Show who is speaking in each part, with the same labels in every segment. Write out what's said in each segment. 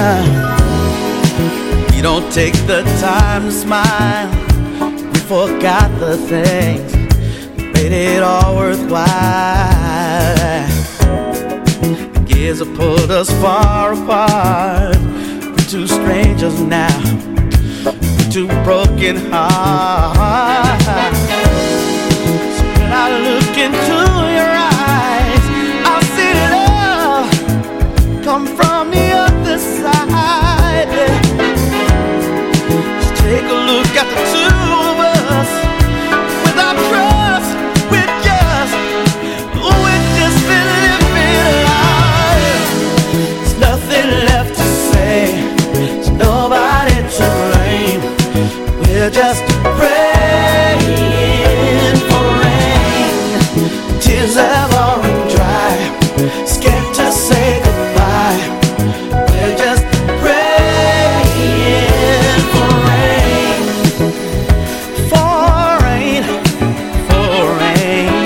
Speaker 1: We don't take the time to smile. We forgot the things that made it all worthwhile. Years have pulled us far apart. We're two strangers now, we're two broken hearts. So when I look into your eyes, I'll see love come from the other side. Just take a look at the two of us. Without trust, we're just been living life. There's nothing left to say, there's nobody to blame. We're just praying for rain. Tears have all run dry, scared to say goodbye. We're just praying for rain, for rain, for rain.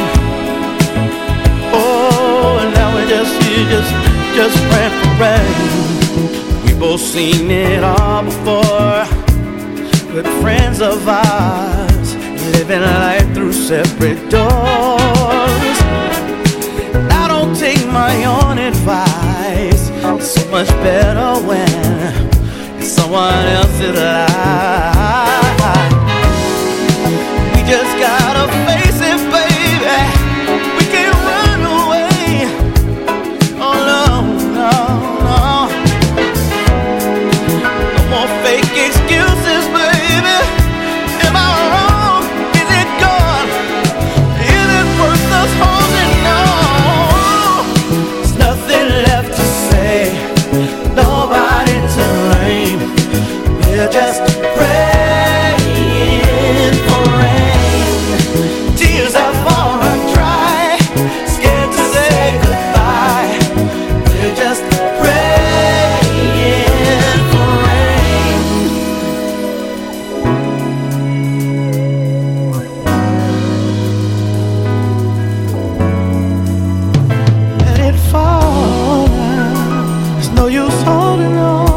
Speaker 1: Oh, and now we're just praying for rain. We both seen it all before. Good friends of ours, living life through separate doors. I don't take my own advice. It's so much better when someone else is alive. We just gotta face it, baby. We can't run away. Oh no, no, no. No more fake excuses, baby. Am I wrong? Is it gone? Is it worth us holding on? There's nothing left to say, nobody to blame. We're just praying for rain. Tears have all run dry, scared to say goodbye. We're just praying for rain. Let it fall now, there's no use holding on.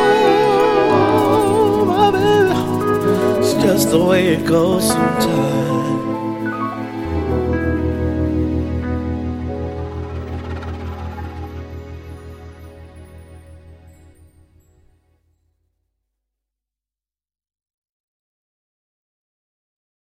Speaker 1: Just the way it goes sometimes.